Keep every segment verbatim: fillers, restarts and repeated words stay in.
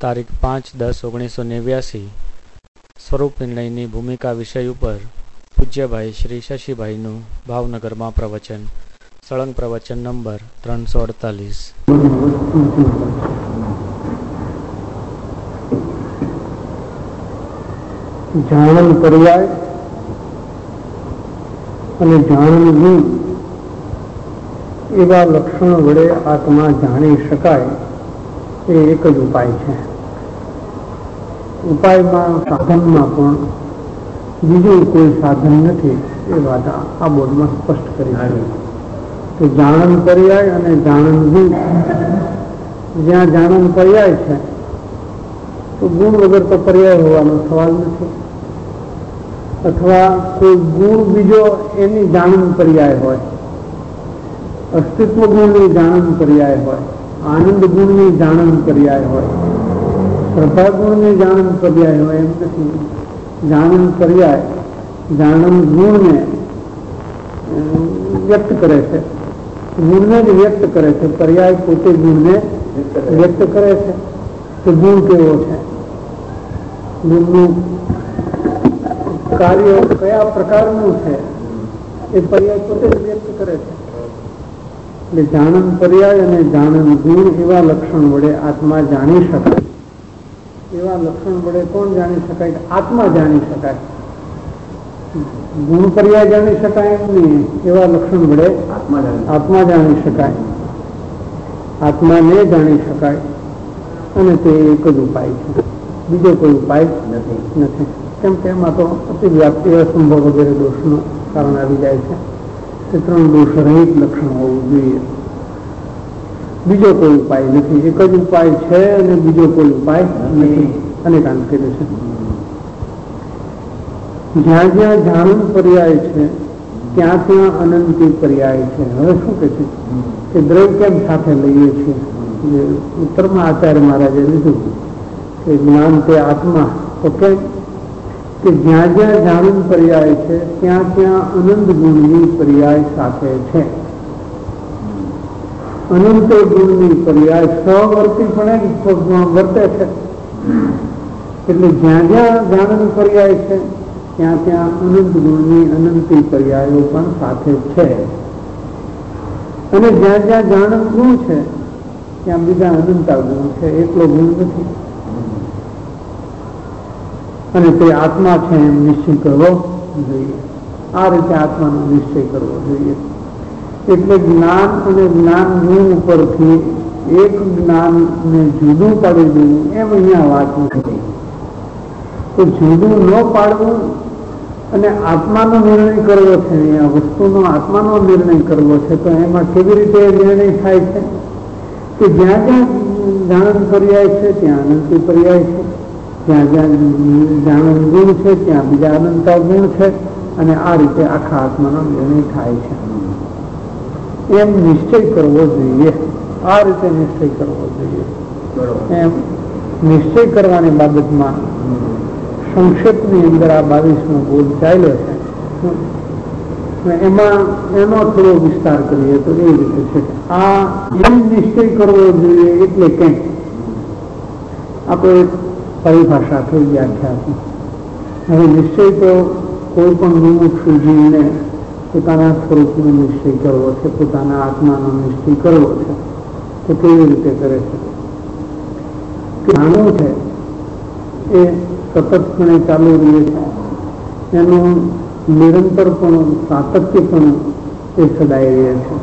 તારીખ પાંચ દસ ઓગણીસો નેવ્યાસી સ્વરૂપ નિર્ણયની ભૂમિકા વિષય ઉપર પૂજ્યભાઈ શ્રી શશીભાઈનું ભાવનગરમાં પ્રવચન. સળંગ પ્રવચન નંબર ત્રણસો અડતાલીસ. જાણન પર્યાય અને જાણન ગુણ એવા લક્ષણ વડે આત્મા જાણી શકાય એ એક જ ઉપાય છે. ઉપાયમાં સાધનમાં પણ બીજું કોઈ સાધન નથી એ વાત આ બોર્ડમાં સ્પષ્ટ કરી છે. તો જાણન પર્યાય અને જાણન ગુણ, જ્યાં જાણન પર્યાય છે તો ગુણ વગર તો પર્યાય હોવાનો સવાલ નથી, અથવા કોઈ ગુણ બીજો એની જાણન પર્યાય હોય, અસ્તિત્વ ગુણની જાણન પર્યાય હોય, આનંદ ગુણની જાણન પર્યાય હોય, શ્રદ્ધા ગુણની જાણન પર્યાય હોય, એમ નથી. જાણન પર્યાય જાણન ગુણને વ્યક્ત કરે છે, ગુણને જ વ્યક્ત કરે છે. પર્યાય પોતે ગુણને વ્યક્ત કરે છે. તો ગુણ કેવો છે, ગુણનું કાર્ય કયા પ્રકારનું છે એ પર્યાય પોતે જ વ્યક્ત કરે છે. એટલે જાણન પર્યાય અને જાણન ગુણ એવા લક્ષણ વડે આત્મા જાણી શકાય. એવા લક્ષણ વડે કોણ જાણી શકાય? આત્મા જાણી શકાય. ગુણ પર્યાય જાણી શકાય એમ નહીં, એવા લક્ષણ વડે આત્મા જાણી શકાય, આત્માને જાણી શકાય. અને તે એક જ ઉપાય છે, બીજો કોઈ ઉપાય નથી. કેમ કે એમાં તો અતિવ્યાપ્તિ, અસંભવ વગેરે દોષનું કારણ આવી જાય છે. તે ત્રણ દોષ રહિત લક્ષણ હોવું જોઈએ. બીજો કોઈ ઉપાય નથી, એક જ ઉપાય છે અને બીજો કોઈ ઉપાય નથી. અનેકાંત કર્યું છે. જ્યાં જ્યાં જાણન પર્યાય છે ત્યાં ત્યાં અનંતી પર્યાય છે. હવે શું કહે છે કે દ્રવ્ય કેમ સાથે લઈએ છીએ? ઉત્તરમાં આચાર્ય મહારાજે લીધું કે જ્ઞાન તે આત્મા. તો કેમ કે જ્યાં જ્યાં જાણન પર્યાય છે ત્યાં ત્યાં અનંત ગુણની પર્યાય સાથે છે. અનંત ગુણની પર્યાય સહવર્તીપણે વર્તે છે. એટલે જ્યાં જ્યાં જાણન પર્યાય છે ત્યાં ત્યાં અનંત ગુણની અનંતી પર્યાયો પણ સાથે છે. અને જ્યાં જ્યાં જાણન ગુણ છે ત્યાં બીજા અનંતા ગુણ છે, એકલો ગુણ નથી. અને તે આત્મા છે એમ નિશ્ચય કરવો જોઈએ. આ રીતે આત્માનો નિશ્ચય કરવો જોઈએ. એટલે જ્ઞાન અને જ્ઞાન ગુણ ઉપરથી એક જ્ઞાનને જુદું પાડી દેવું એમ અહીંયા વાત નથી. તો જુદું ન પાડવું અને આત્માનો નિર્ણય કરવો છે, અહીંયા વસ્તુનો આત્માનો નિર્ણય કરવો છે. તો એમાં કેવી રીતે નિર્ણય થાય છે કે જ્યાં જ્યાં જાણન પર્યાય છે ત્યાં અનંતી પર્યાય છે, જ્યાં જ્યાં જાણન ગુણ છે ત્યાં બીજા અનંતા ગુણ છે. અને આ રીતે આખા આત્માનો નિર્ણય થાય છે. એમ નિશ્ચય કરવો જોઈએ. આ રીતે નિશ્ચય કરવો જોઈએ. એમ નિશ્ચય કરવાની બાબતમાં સંક્ષેપની અંદર આ બાવીસમો બોધ ચાલ્યો છે. એમાં એનો થોડો વિસ્તાર કરીએ તો એ રીતે છે કે આ એમ નિશ્ચય કરવો જોઈએ એટલે કેમ? આપણે એક પરિભાષા થઈ વ્યાખ્યા. હવે નિશ્ચય તો કોઈ પણ વિમુખ જીવને પોતાના સ્વરૂપનો નિશ્ચય કરવો છે, પોતાના આત્માનો નિશ્ચય કરવો છે. તો કેવી રીતે કરે છે? જાણવું છે એ સતતપણે ચાલુ રહે છે, એનું નિરંતરપણું, સાતત્યપણું એ સદાય રહે છે.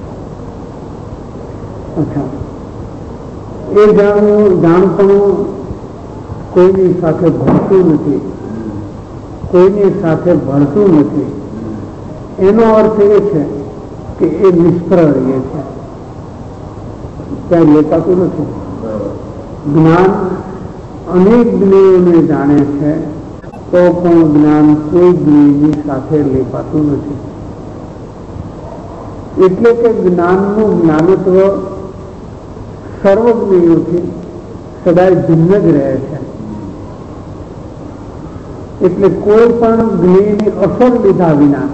અચ્છા, એ જાણવું જાણપણું કોઈની સાથે ભળતું નથી, કોઈની સાથે ભળતું નથી. એનો અર્થ એ છે કે એ નિષ્ફળ રહે છે, ત્યાં લેપાતું નથી. જ્ઞાન અનેક જ્ઞેયોને જાણે છે તો પણ જ્ઞાન કોઈ જ્ઞેયની સાથે લેપાતું નથી. એટલે કે જ્ઞાનનું જ્ઞાનત્વ સર્વ જ્ઞેયોથી સદાય ભિન્ન જ રહે છે. એટલે કોઈ પણ જ્ઞેયની અસર લીધા વિના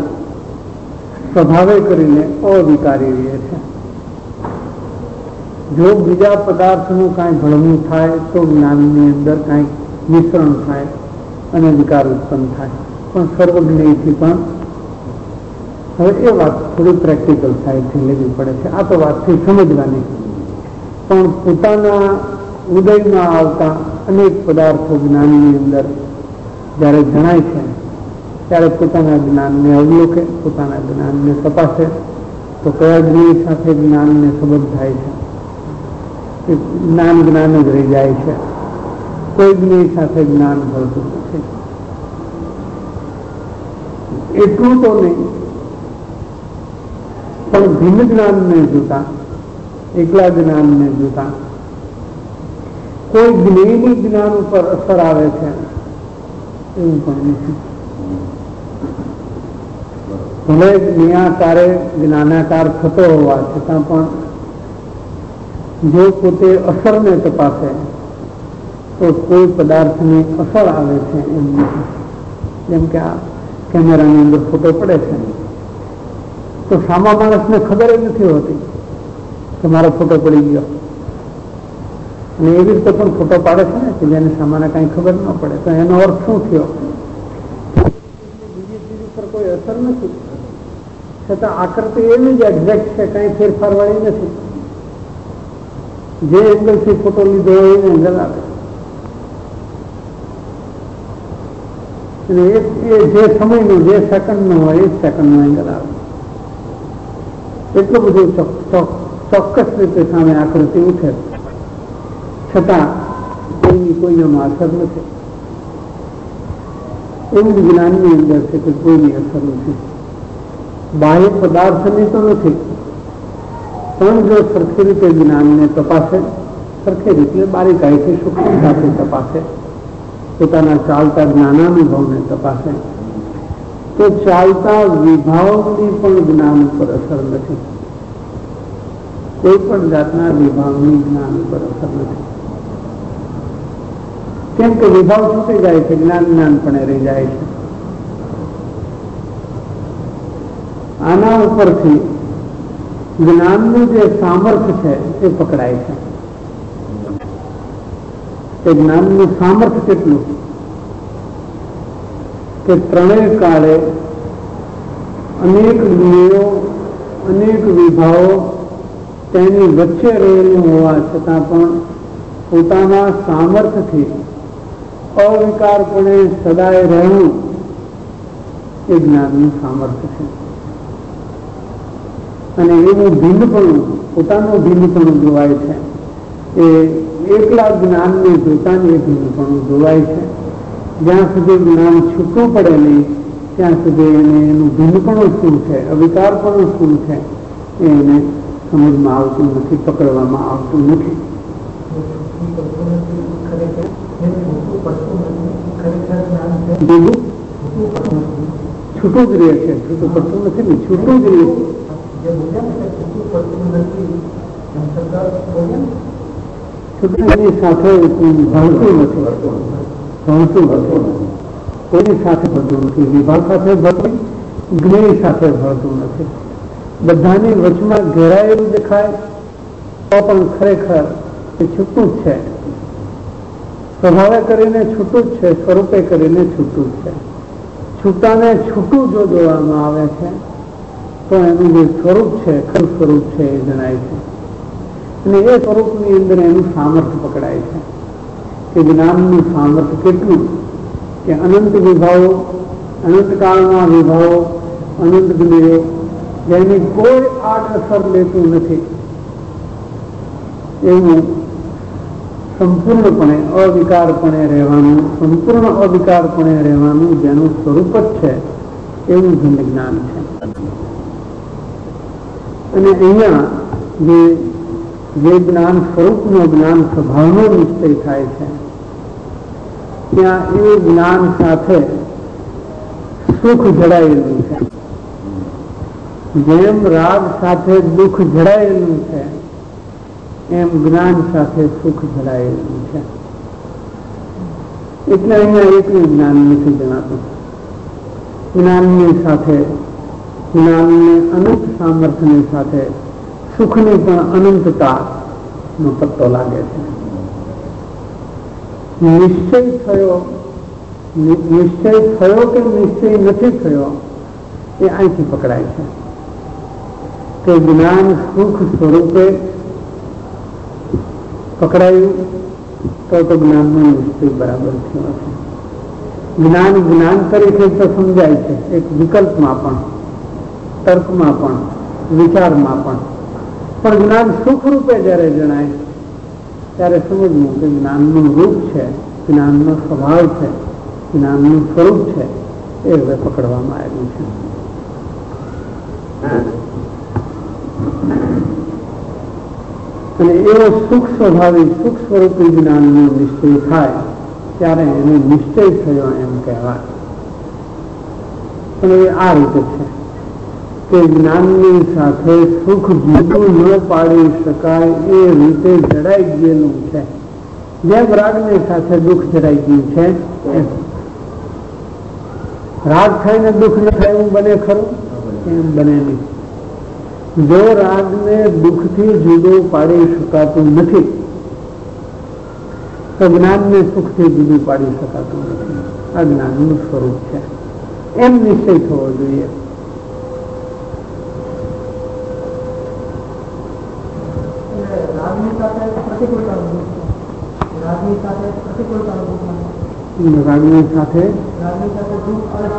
સ્વભાવે કરીને અવિકારી રહે છે. જો બીજા પદાર્થનું કાંઈ ભળવું થાય તો જ્ઞાનની અંદર કાંઈક મિશ્રણ થાય અને વિકાર ઉત્પન્ન થાય, પણ સર્વજ્ઞેયથી પણ હવે એ વાત થોડી પ્રેક્ટિકલ સાઈડથી લેવી પડે છે. આ તો વાતથી સમજવાની, પણ પોતાના ઉદયમાં આવતા અનેક પદાર્થો જ્ઞાનની અંદર જ્યારે જણાય છે ત્યારે પોતાના જ્ઞાનને અવલોકે, પોતાના જ્ઞાનને તપાસે તો કયા જ્ઞેય સાથે જ્ઞાનને સંબંધ થાય છે. જ્ઞાન જ્ઞાન જ રહી જાય છે, કોઈ જ્ઞેય સાથે જ્ઞાન ભળતું નથી. એટલું તો નહીં, પણ ભિન્ન જ્ઞાનને જોતા, એકલા જ્ઞાનને જોતા કોઈ જ્ઞેયની જ્ઞાન ઉપર અસર આવે છે એવું પણ નથી. ભલે જ્ઞેયાકારે જ્ઞાનાકાર થતો હોવા છતાં પણ જો પોતે અસરને તપાસે તો કોઈ પદાર્થની અસર આવે છે એમ નથી. જેમ કે આ કેમેરાની અંદર ફોટો પડે છે તો સામા માણસને ખબર જ નથી હોતી કે મારો ફોટો પડી ગયો, અને એવી રીતે પણ ફોટો પાડે છે ને કે જેને સામાને કાંઈ ખબર ન પડે. તો એનો અર્થ શું થયો? બીજી ચીજ ઉપર કોઈ અસર નથી, છતાં આકૃતિ એવી જ એક્ઝેક્ટ છે, કાંઈ ફેરફાર વાળી નથી. જે એંગલથી ફોટો લીધો હોય એને એંગલ આવે, અને એ જે સમયનો જે સેકન્ડનો હોય એ સેકન્ડનો એંગલ આવે. એટલું બધું ચોક્કસ રીતે સામે આકૃતિ ઉઠે, છતાં કોઈની કોઈનામાં અસર નથી. એવું જ્ઞાનની અંદર છે કે કોઈની અસર નથી. બાહ્ય પદાર્થની તો નથી, પણ જો સરખી રીતે જ્ઞાનને તપાસે, સરખી રીતે બારીકાઈથી સૂક્ષ્મતાથી તપાસે, પોતાના ચાલતા જ્ઞાનાનુભવને તપાસે, તો ચાલતા વિભાવની પણ જ્ઞાન ઉપર અસર નથી. કોઈ પણ જાતના વિભાવની જ્ઞાન ઉપર અસર નથી. કેમ કે વિભાવ છૂટી જાય છે, જ્ઞાન જ્ઞાનપણે રહી જાય છે. આના ઉપરથી જ્ઞાનનું જે સામર્થ્ય છે એ પકડાય છે. એ જ્ઞાનનું સામર્થ્ય કેટલું કે ત્રણેય કાળે અનેક જ્ઞેયો, અનેક વિભાવો તેની વચ્ચે રહેલું હોવા છતાં પણ પોતાના સામર્થ્યથી અવિકારપણે સદાય રહેવું એ જ્ઞાનનું સામર્થ્ય છે. અને એવું ભિન્નપણું, પોતાનું ભિન્નપણું જોવાય છે. એ એકલા જ્ઞાનને જોતાની એ ભિન્નપણું જોવાય છે. જ્યાં સુધી જ્ઞાન છૂટવું પડે નહીં ત્યાં સુધી એને એનું ભિન્નપણું શું છે, અવિકારપણું શું છે એ એને સમજમાં આવતું નથી, પકડવામાં આવતું નથી. છૂટું જ રહે છે, છૂટું પડતું નથી ને, છૂટું જ રહે છે. છૂટુંની સાથે ભણતું નથી, ભણતું નથી, કોઈની સાથે ભણતું નથી, વિભાગ સાથે ભણતું, જ્ઞેય સાથે ભણતું નથી. બધાની વચમાં ઘેરાયેલું દેખાય તો પણ ખરેખર એ છૂટું જ છે. સ્વભાવે કરીને છૂટું જ છે, સ્વરૂપે કરીને છૂટું જ છે. છૂટાને છૂટું જો જોવામાં આવે છે તો એનું જે સ્વરૂપ છે, ખરું સ્વરૂપ છે એ જણાય છે. અને એ સ્વરૂપની અંદર એનું સામર્થ્ય પકડાય છે કે જ્ઞાનનું સામર્થ્ય કેટલું કે અનંત વિભાવો, અનંતકાળના વિભાવો, અનંત જ્ઞેયો જેની કોઈ આડ અસર લેતું નથી એવું સંપૂર્ણપણે અવિકારપણે રહેવાનું, સંપૂર્ણ અવિકારપણે રહેવાનું જેનું સ્વરૂપ જ છે એવું ભિન્ન જ્ઞાન છે. અને અહીંયા જે જે જ્ઞાન સ્વરૂપનો, જ્ઞાન સ્વભાવનો નિશ્ચય થાય છે ત્યાં એ જ્ઞાન સાથે સુખ જડાયેલું છે. જેમ રાગ સાથે દુઃખ જડાયેલું છે એમ જ્ઞાન સાથે સુખ જડાયેલું છે. એટલે અહીંયા એકલું જ્ઞાન નથી જણાતું. જ્ઞાનની સાથે, જ્ઞાનને અનંત સામર્થ્યની સાથે સુખની પણ અનંતતા નો પત્તો લાગે છે. નિશ્ચય થયો નિશ્ચય થયો કે નિશ્ચય નથી થયો એ અહીંથી પકડાય છે કે જ્ઞાન સુખ સ્વરૂપે પકડાયું તો તો જ્ઞાનનો નિશ્ચય બરાબર થયો છે. જ્ઞાન જ્ઞાન તરીકે તો સમજાય છે, એક વિકલ્પમાં પણ, તર્કમાં પણ, વિચારમાં પણ. પણ જ્ઞાન સુખ રૂપે જયારે જણાય ત્યારે સમજવું કે જ્ઞાનનું રૂપ છે, જ્ઞાનનો સ્વભાવ છે, જ્ઞાનનું સ્વરૂપ છે, એ હવે પકડવામાં આવ્યું છે. અને એવો સુખ સ્વભાવી સુખ સ્વરૂપી જ્ઞાનનો નિશ્ચય થાય ત્યારે એને નિશ્ચય થયો એમ કહેવાય. પણ એ આ રીતે છે કે જ્ઞાનની સાથે સુખ જુદું ન પાડી શકાય એ રીતે જડાઈ ગયેલું છે. જેમ રાગની સાથે દુઃખ જડાઈ ગયું છે એમ. રાગ થઈને દુઃખ ન થાય એવું બને ખરું? એમ બને નહીં. જો રાગને દુઃખથી જુદું પાડી શકાતું નથી તો જ્ઞાનને સુખથી જુદું પાડી શકાતું નથી. આ જ્ઞાનનું સ્વરૂપ છે એમ નિશ્ચય થવો જોઈએ. રાગની સાથે પ્રતિકૂળતા રાગની સાથે પ્રતિકૂળતા રાગની સાથે રાગની સાથે દુઃખ અલગ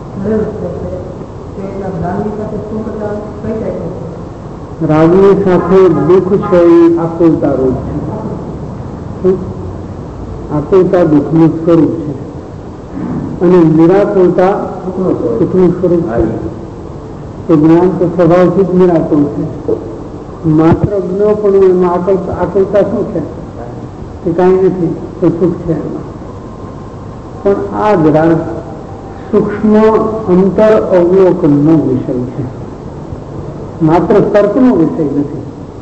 રાગની સાથે દુઃખ છે એ આકુલતા રૂપ છે. આકુલતા દુઃખનું સ્વરૂપ છે અને નિરાકુલતા સુખનું સ્વરૂપ છે. તો જ્ઞાન તો સ્વભાવથી જ નિરાકુલ છે. માત્ર જ્ઞો પણ એમાં આકુલતા શું છે કે કાંઈ નથી, તો સુખ છે એમાં. પણ આ જરા સૂક્ષ્મ અંતર અવલોકનનો વિષય છે, માત્ર તર્કનો વિષય નથી.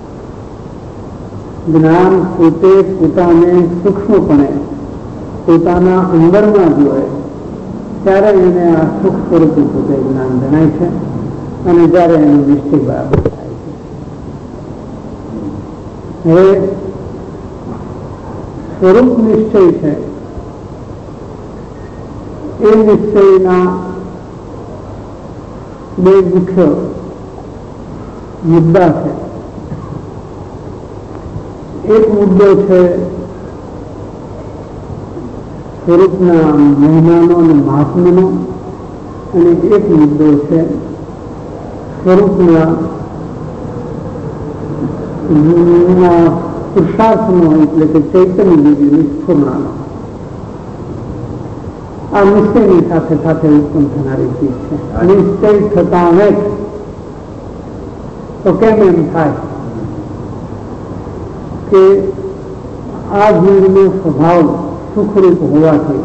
જ્ઞાન પોતે પોતાને સૂક્ષ્મપણે પોતાના અંદરમાં જોયે ત્યારે એને આ સુખ સ્વરૂપે પોતે જ્ઞાન જણાય છે અને જ્યારે એનો નિશ્ચય બરાબર થાય છે. હવે સ્વરૂપ નિશ્ચય છે એ નિશ્ચયના બે મુખ્ય મુદ્દા છે. એક મુદ્દો છે સ્વરૂપના મહિમાનો અને મહાત્મ્યનો, અને એક મુદ્દો છે સ્વરૂપના પુરુષાર્થનો, એટલે કે ચૈતન્ય દેવીની સ્ફૂર્ણાનો. આ નિશ્ચયની સાથે સાથે ઉત્પન્ન થનારી ચીજ છે. નિશ્ચય થતા જ તો કેમ એમ થાય કે આ જીવનો સ્વભાવ સુખરૂપ હોવાથી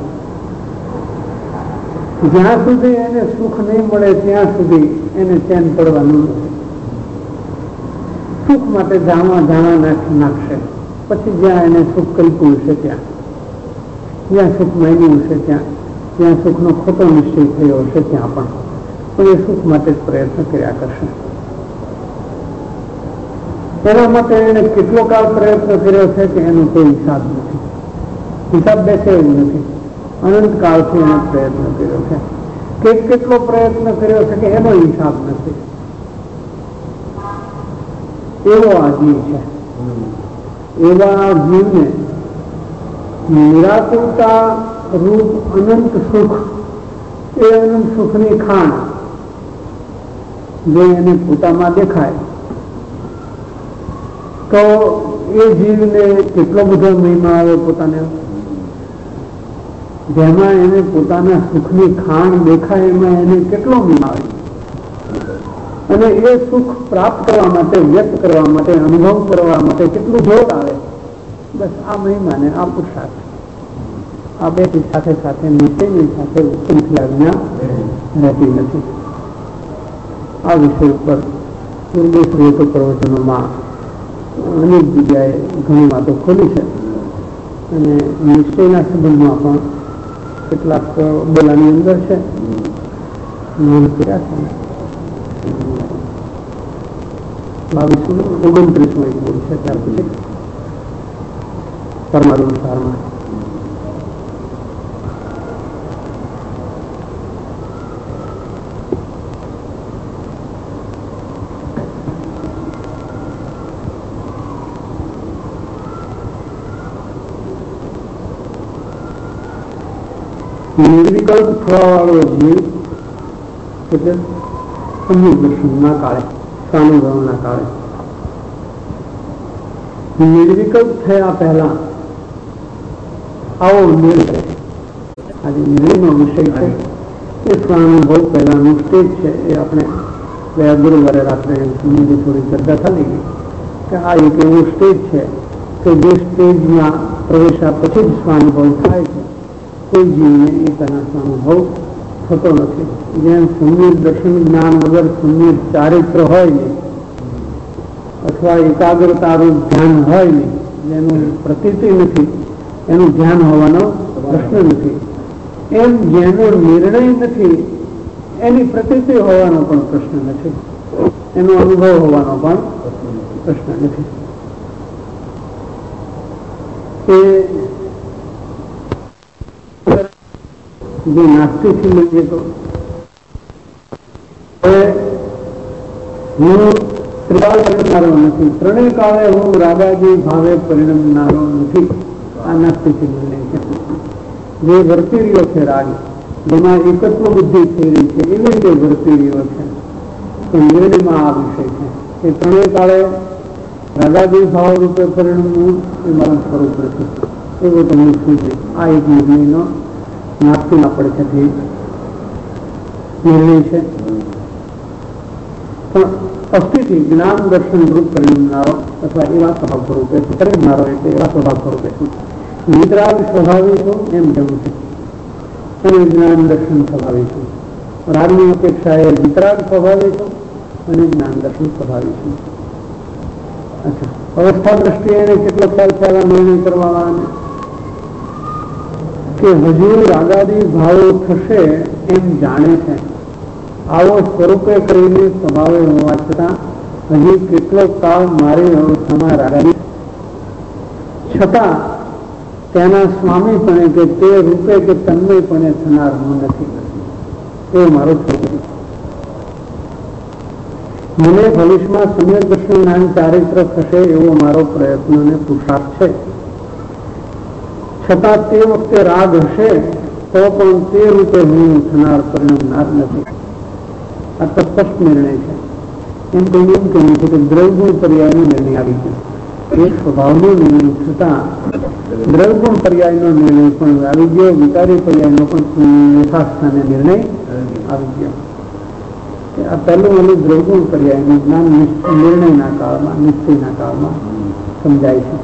જ્યાં સુધી એને સુખ નહીં મળે ત્યાં સુધી એને ચેન પડવાનું નથી. સુખ માટે જાણવા જાણવા નાખી નાખશે, પછી જ્યાં એને સુખ કલ્પ્યું હશે ત્યાં, જ્યાં સુખ માન્યું હશે ત્યાં, ત્યાં સુખનો ખોટો નિશ્ચય થયો હશે ત્યાં પણ પણ એ સુખ માટે જ પ્રયત્ન કર્યા કરશે. એના માટે એને કેટલો કાળ પ્રયત્ન કર્યો છે કે એનો કોઈ હિસાબ નથી. હિસાબ બેસે એવું નથી. અનંત કાળથી એને પ્રયત્ન કર્યો છે. કે કેટલો પ્રયત્ન કર્યો છે કે એનો હિસાબ નથી. એવો આ જીવ છે. એવા જીવને નિરાકુરતા રૂપ અનંત સુખ, એ અનંત સુખની ખાણ જો એને પોતામાં દેખાય તો એ જીવને કેટલો બધો મહિમા આવે પોતાને. જેમાં એને પોતાના સુખની ખાણ દેખાય એમાં એને કેટલો મહિમા આવે. અને એ સુખ પ્રાપ્ત કરવા માટે, વ્યક્ત કરવા માટે, અનુભવ કરવા માટે કેટલું જોર આવે. બસ આ મહિમાને આ પુરુષાર્થ, આ બે સાથે સાથે નિશ્ચયની સાથે ઉત્પન્ન થયા વિના રહેતી નથી. આ વિષય ઉપર પૂર્વેશ્વરીય પ્રવચનોમાં અનેક જગ્યાએ ઘણી વાતો ખોલી છે અને નિશ્ચયના સંબંધમાં પણ કેટલાક બોલાની અંદર છે. નોંધ કર્યા છે. બાવીસ ઓગણત્રીસમાં એક બોલ છે, ત્યાર પછી પરમાનુસારમાં. નિર્વિકલ્પ થવા વાળો જીવ એટલે સમ્યક દર્શનના કાળે, સ્વાનુભવના કાળે. નિર્વિકલ્પ થયા પહેલા આવો નિર્ણય, આજે નિર્ણયનો વિષય છે એ સ્વાનુભવ પહેલાનું સ્ટેજ છે. એ આપણે ગયા ગુરુવારે રાત્રે થોડી ચર્ચા થતી ગઈ કે આ એક એવું સ્ટેજ છે કે જે સ્ટેજમાં પ્રવેશ્યા પછી જ સ્વાનુભવ થાય છે. કોઈ જીવને એ પહેલા સ્વાનુભવ થતો નથી. જેમ સમ્યક દર્શન જ્ઞાન વગર સમ્યક ચારિત્ર હોય નહીં અથવા એકાગ્રતારૂપ ધ્યાન હોય નહીં, જેનું પ્રતીતિ નથી, એનું ધ્યાન હોવાનો પ્રશ્ન નથી. એમ જેનો નિર્ણય નથી એની પ્રતીતિ હોવાનો પણ પ્રશ્ન નથી, એનો અનુભવ હોવાનો પણ પ્રશ્ન નથી. એ જે નાસ્તિકથી લઈએ તો હું ત્રિકાળ પરિણમનારો નથી, ત્રણેય કાળે હું રાગાદી ભાવે પરિણમનારો નથી. આ નાસ્તિકથી નિર્ણય છે. જે વર્તી રહ્યો છે રાગ, જેમાં એકત્વ બુદ્ધિ થઈ રહી છે, એવી જે વર્તી રહ્યો છે તો નિર્ણયમાં આ વિષય છે કે ત્રણેય કાળે રાગાદી ભાવ રૂપે પરિણમવું એ મારું સ્વરૂપ નથી, એવું તમને સૂચે. આ એક નિર્ણયનો નાસ્તિકના પડખેથી નિર્ણય છે. પણ અસ્થિતિ જ્ઞાન દર્શન રૂપ પરિણમનારો અથવા એવા સ્વભાવ સ્વરૂપે પરિણમનારો એટલે એવા સ્વભાવ સ્વરૂપે વિતરાગ સ્વભાવી છું એમ કેવું છે, અને જ્ઞાન દર્શન સ્વભાવી છું. રાગની અપેક્ષાએ વિતરાગ સ્વભાવી છું અને જ્ઞાન દર્શન સ્વભાવી છું. અચ્છા, અવસ્થા દ્રષ્ટિએ એને કેટલો ખ્યાલ ખ્યાલ નિર્ણય કરવાના કે હજુ રાગાદી ભાવો થશે એમ જાણે છે. આવો સ્વરૂપે કરીને સ્વભાવે હોવા છતાં હજી કેટલો કાળ મારી અવસ્થામાં રાગાદી છતાં તેના સ્વામીપણે કે તે રૂપે કે તન્મયપણે થનાર હું નથી, એ મારો સ્વરૂપ. મને ભવિષ્યમાં સમ્યક દર્શન જ્ઞાન ચારિત્ર થશે એવો મારો પ્રયત્ન અને પુરુષાર્થ છે. છતાં તે વખતે રાગ હશે તો પણ તે રૂપે હું થનાર પરિણમનાર નથી. આ તો સ્પષ્ટ નિર્ણય છે. એમ કહ્યું એમ કહ્યું છે કે દ્રવગુણ પર્યાયનો નિર્ણય આવી ગયો. એક સ્વભાવનો નિર્ણય છતાં દ્રવગુણ પર્યાયનો નિર્ણય પણ આવી ગયો, વિકારી પર્યાયનો પણ યથાસ્થાને નિર્ણય આવી ગયો. આ પહેલું મને દ્રવગુણ પર્યાયનું જ્ઞાન નિર્ણયના કાળમાં, નિશ્ચયના કાળમાં સમજાય છે.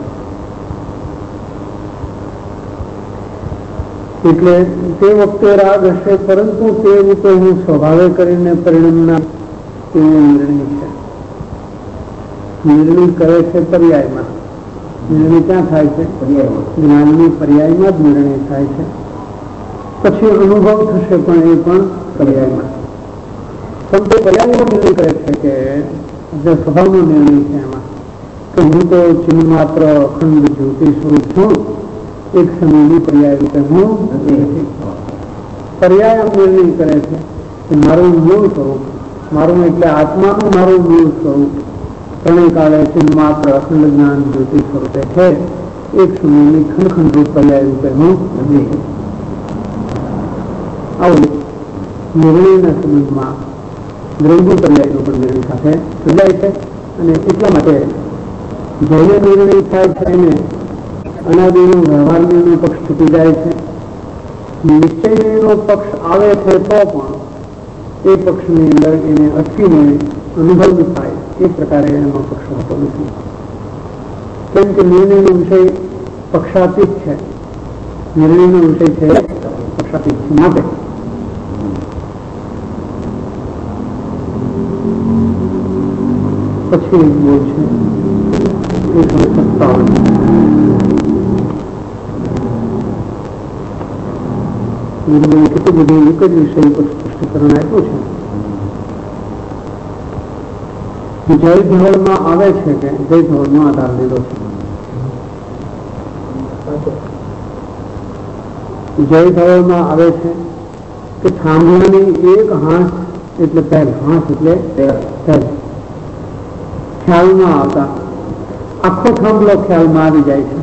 એટલે તે વખતે રાગ હશે પરંતુ તે રીતે હું સ્વભાવે કરીને પરિણમના એવો નિર્ણય છે. નિર્ણય કરે છે પર્યાયમાં. નિર્ણય ક્યાં થાય છે? જ્ઞાનની પર્યાયમાં જ નિર્ણય થાય છે. પછી અનુભવ થશે પણ એ પણ પર્યાયમાં. પણ તે પર્યાયમાં નિર્ણય કરે છે કે જે સ્વભાવનો નિર્ણય છે એમાં કે હું તો ચિહ્ન માત્ર અખંડ જ્યોતિ સ્વરૂપ છું, એક સમયની પર્યાય રૂપે હું નથી. પર્યાય નિર્ણય કરે છે કે મારું મૂળ સ્વરૂપ, મારું એટલે આત્માનું મારું મૂળ સ્વરૂપ ત્રણેય કાળે ચિહ્ન માત્ર અખંડ જ્ઞાન જ્યોતિ સ્વરૂપે છે, એક સમયની ખંડખંડ રૂપ પર્યાય રૂપે હું નથી. આવું નિર્ણયના સંબંધમાં દ્રવ્ય પર્યાયનો પણ નિર્ણય સાથે સજાય છે. અને એટલા માટે જેને નિર્ણય થાય છે એને અનાદિનો વ્યવહારનો પક્ષ છૂટી જાય છે. નિશ્ચયનો પક્ષ આવે છે તો પણ એ પક્ષની અંદર એને અસ્થિને અનુભવ થાય એ પ્રકારે એનો પક્ષ હોતો નથી. કેમ કે નિર્ણયનો વિષય પક્ષાતીત છે. નિર્ણયનો વિષય છે પક્ષાતીત છે. માટે પછી બોલ છે એકસો સત્તાવન કેટલું બધું એક જ વિષય ઉપર સ્પષ્ટીકરણ આપ્યું છે. જય ધોરણમાં આવે છે કે જય ધોરણનો આધાર લીધો છે. જય થવામાં આવે છે કે થાંભલાની એક હાંસ એટલે પહેલ, હાંસ એટલે પહેલ ખ્યાલમાં આવતા આખો થાંભલો ખ્યાલમાં આવી જાય છે.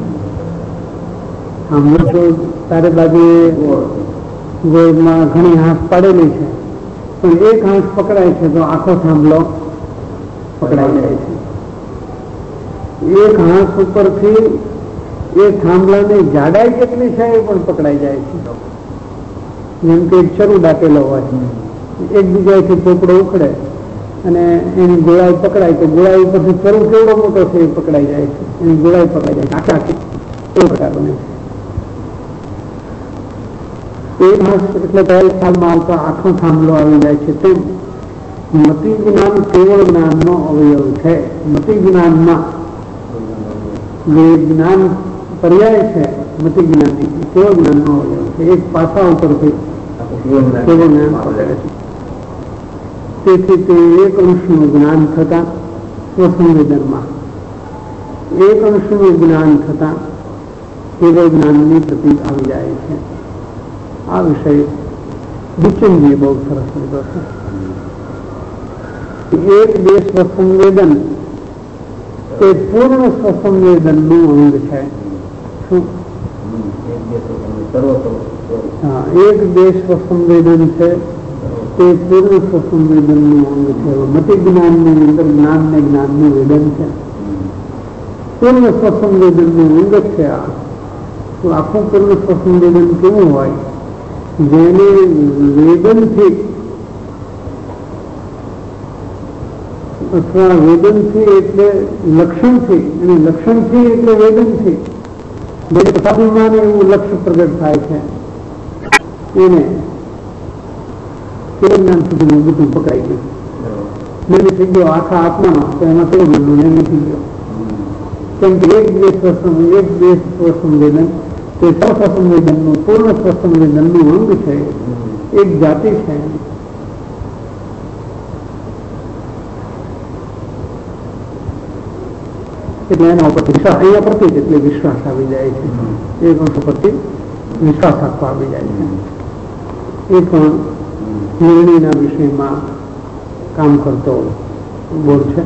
થાંભલો તો તારે બાજુ ગોળમાં ઘણી હાંસ પડેલી છે, પણ એક હાંસ પકડાય છે તો આખો થાંભલો પકડાઈ જાય છે. એક હાંસ ઉપરથી એ થાંભલાની જાડાઈ કેટલી છે એ પણ પકડાઈ જાય છે. જેમ કે એક ચરુ દાટેલો હોય, એકબીજાથી પોપડો ઉખડે અને એની ગોળાઈ પકડાય તો ગોળાઈ ઉપરથી ચરુ કેવડો મોટો છે એ પકડાઈ જાય છે, એની ગોળાઈ પકડાઈ જાય છે આખી આખી એ પ્રકાર બને છે. એક હાંસ એટલે પહેલ ખ્યાલમાં આવતા આખો થાંભલો આવી જાય છે. તેમ મતિ જ્ઞાન કેવળ જ્ઞાનનો અવયવ છે. મતિ જ્ઞાનમાં જે જ્ઞાન પર્યાય છે મતિ જ્ઞાન કેવળ જ્ઞાનનો અવયવ છે. એક પાસા ઉપરથી કેવળ જ્ઞાન પડે છે. તેથી તે એક અંશનું જ્ઞાન થતા સ્વસંવેદનમાં એક અંશનું જ્ઞાન થતા કેવળ જ્ઞાનની પ્રતીક આવી જાય છે. આ વિષય બુચનજીએ બહુ સરસ લીધો છે. એક બે સ્વસંવેદન તે પૂર્ણ સ્વસંવેદનનું અંગ છે. શું? હા, એક બે સ્વસંવેદન છે તે પૂર્ણ સ્વસંવેદનનું અંગ છે. મતિ જ્ઞાનની અંદર જ્ઞાન ને જ્ઞાનનું વેદન છે. પૂર્ણ સ્વસંવેદનનું અંગ છે. આ તો આખું પૂર્ણ સ્વસંવેદન કેવું હોય? જેને વેદનથી અથવા વેદનથી એટલે લક્ષણથી અને લક્ષણથી એટલે વેદનથી જેને પ્રસાદમાં એવું લક્ષ્ય પ્રગટ થાય છે એને કેવું જ્ઞાન સુધીનું બધું પકડાઈ ગયું. મને થઈ ગયો આખા આત્મામાં તો એમાં કેવું જ્ઞાન એને થઈ ગયો. કેમ કે એક બે સ્વસંગ એક બે સ્વસંવેદન તે સ્વસંવેદનનું પૂર્ણ સ્વસંવેદનનું અંગ છે, એક જાતિ છે. એટલે એના ઉપર વિશ્વાસ અહીંયા પરથી જ એટલે વિશ્વાસ આવી જાય છે. એક અંશ પરથી વિશ્વાસ આપવા આવી જાય છે. એ પણ નિર્ણયના વિષયમાં કામ કરતો બોલ છે.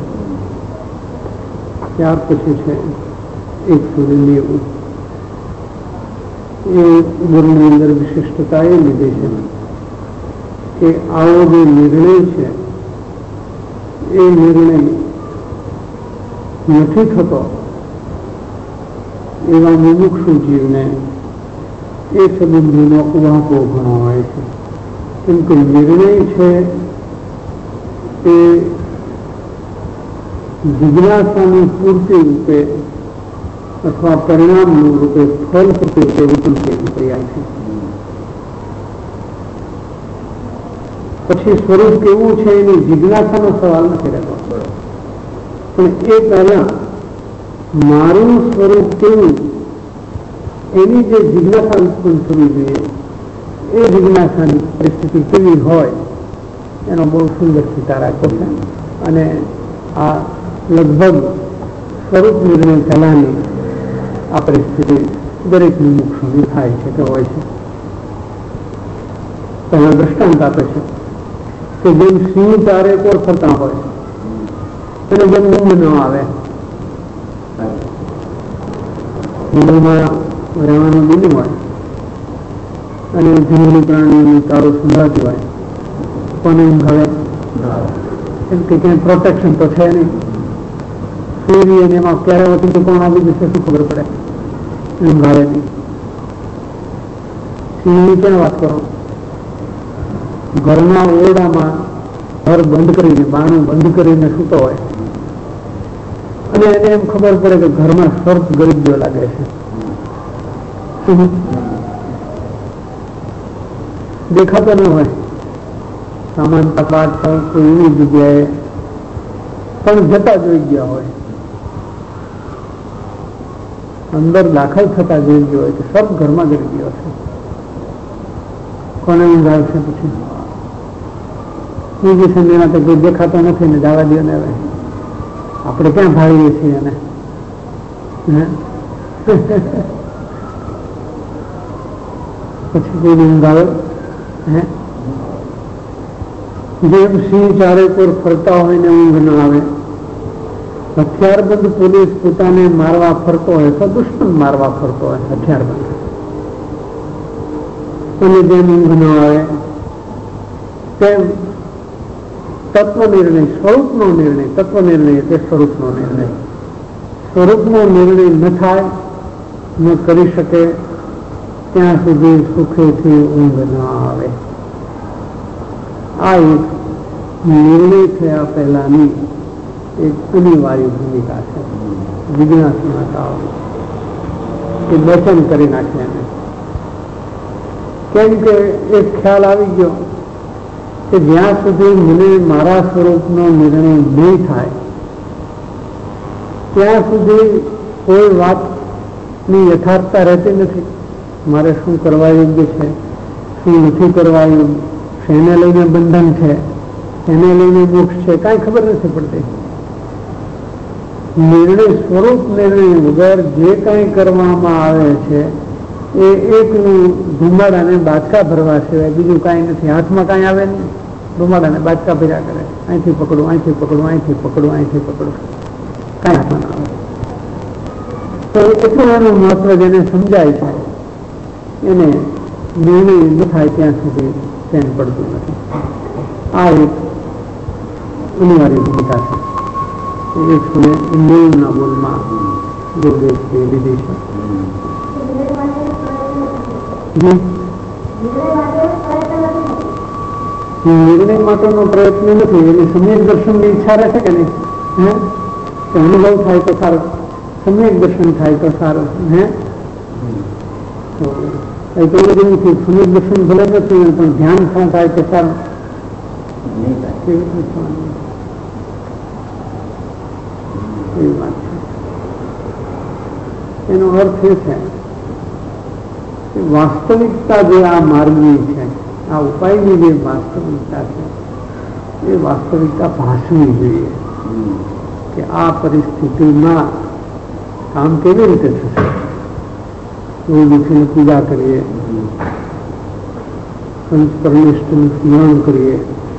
ત્યાર પછી છે એક સૂર્ય લેવું. એ ગુરુની અંદર વિશિષ્ટતા એ લીધી છે કે આવો જે નિર્ણય છે એ નિર્ણય નથી થતો એવા મુમુક્ષુ જીવને એ સંબંધીનો ઉહાપો ઘણો હોય છે. કેમ કે નિર્ણય છે એ જિજ્ઞાસાની પૂર્તિ રૂપે અથવા પરિણામનું રૂપે ફલ રૂપે ઉત્પન્ન થઈ જાય છે. પછી સ્વરૂપ કેવું છે એની જિજ્ઞાસાનો સવાલ નથી રહેતો, પણ એ પહેલા મારું સ્વરૂપ કેવું એની જે જિજ્ઞાસા ઉત્પન્ન થવી જોઈએ એ જિજ્ઞાસાની પરિસ્થિતિ કેવી હોય એનો બહુ સુંદર ચિતાર આપ્યો છે. અને આ લગભગ સ્વરૂપ નિર્ણય પહેલાની આ પરિસ્થિતિ દરેક મુમુક્ષુની થાય છે કે હોય છે. તેના દ્રષ્ટાંત આપે છે કે જેમ સિંહ તારે કોર થતા હોય અને જેમ ઊંઘ ન આવે, ઊંઘમાં રહેવાનું બન્યું હોય અને જંગલી પ્રાણીઓની તારો સંભળાતી હોય કોને ઊંઘ આવે? કેમ કે ક્યાંય પ્રોટેક્શન તો છે નહીં. સૂર્ય અને એમાં ક્યારે હોતી તો કોણ આવી જશે શું ખબર પડે? ઊંઘ આવે નહીં. સિંહની ક્યાં વાત કરો? ઘરના ઓરડામાં ઘર બંધ કરીને બારણું બંધ કરીને સૂતો હોય અને એને એમ ખબર પડે કે ઘરમાં સર્પ ગરીબ લાગે છે. દેખાતો ન હોય, સામાન તપાસ કોઈ એવી જગ્યાએ પણ જતા જોઈ ગયા હોય, અંદર દાખલ થતા જોઈ ગયો હોય તો સર્પ ઘરમાં ગરી ગયો છે. કોને ઊંઘ આવશે? પછી બીજી સંધિમાં તો કોઈ દેખાતો નથી ને જવા દો ને. હવે આપણે ક્યાં ભાવીએ છીએ એને પછી કોઈને ઊંઘ આવે? હે જેમ સિંહ ચારે કોર ફરતા હોય ને ઊંઘ ન આવે, હથિયારબંધ પોલીસ પોતાને મારવા ફરતો હોય તો દુશ્મન મારવા ફરતો હોય હથિયારબંધ, અને જેમ ઊંઘ ન આવે તેમ તત્વ નિર્ણય, સ્વરૂપનો નિર્ણય, તત્વ નિર્ણય એટલે સ્વરૂપનો નિર્ણય, સ્વરૂપનો નિર્ણય ન થાય, ન કરી શકે ત્યાં સુધી સુખેથી ઊંઘ ન આવે. આ એક નિર્ણય થયા પહેલાની એક અનિવાર્ય ભૂમિકા છે. જિજ્ઞાસુતાઓ એ વચન કરી નાખે એને, કેમ કે એક ખ્યાલ આવી ગયો કે જ્યાં સુધી મને મારા સ્વરૂપનો નિર્ણય નહીં થાય ત્યાં સુધી કોઈ વાતની યથાર્થતા રહેતી નથી. મારે શું કરવા યોગ્ય છે, શું નથી કરવા યોગ્ય, શેને લઈને બંધન છે, એને લઈને મોક્ષ છે, કાંઈ ખબર નથી પડતી. નિર્ણય, સ્વરૂપ નિર્ણય વગર જે કાંઈ કરવામાં આવે છે એ એકનું ધુમાડાને બાચકા ભરવા સિવાય બીજું કાંઈ નથી. હાથમાં કાંઈ આવે નહીં, ધુમાડાને બાચકા ભર્યા કરે, અહીંથી પકડું, અહીંથી પકડું, અહીંથી પકડું, અહીંથી પકડું, કાંઈ હાથમાં ના આવે. તો એટલું એનું મહત્વ જેને સમજાય છે એને નિર્ણય ન થાય ત્યાં સુધી ચેન પડતું નથી. આ એક અનિવાર્ય ભૂમિકા છે. એક સમય મૂળના બોલમાં ગુરુદેવજીએ લીધી છે. નિર્ણય માટેનો પ્રયત્ન નથી, એની સમ્યક દર્શનની ઈચ્છા રહે છે કે નહીં? હે કે અનુભવ થાય તો સારું, સમ્યક દર્શન થાય તો સારું. હે એટલું બધું નથી. સમ્યક દર્શન ભલે નથી પણ ધ્યાન થાય કે સારું એવી વાત છે. એનો અર્થ એ છે કે વાસ્તવિકતા જે આ માર્ગની છે, આ ઉપાયની જે વાસ્તવિકતા છે એ વાસ્તવિકતા ભાસવી જોઈએ કે આ પરિસ્થિતિમાં કામ કેવી રીતે થશે. રોજ ઉઠીને પૂજા કરીએ, સંત પરમેશ્વરનું સ્મરણ કરીએ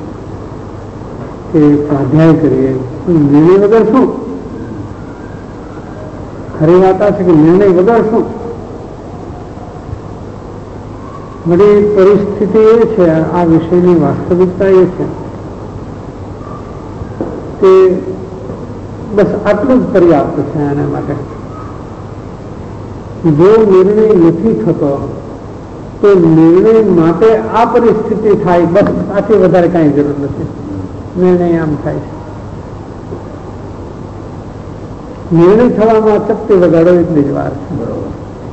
કે સ્વાધ્યાય કરીએ, નિર્ણય વગર શું? ખરી વાત આ છે કે નિર્ણય વગર શું? બધી પરિસ્થિતિ એ છે, આ વિષયની વાસ્તવિકતા એ છે કે બસ આટલું જ પર્યાપ્ત છે એના માટે. જો નિર્ણય નથી થતો તો નિર્ણય માટે આ પરિસ્થિતિ થાય, બસ આથી વધારે કાંઈ જરૂર નથી. નિર્ણય આમ થાય છે, નિર્ણય થવામાં ચપટી વગાડો એટલી જ વાર છે, બરોબર,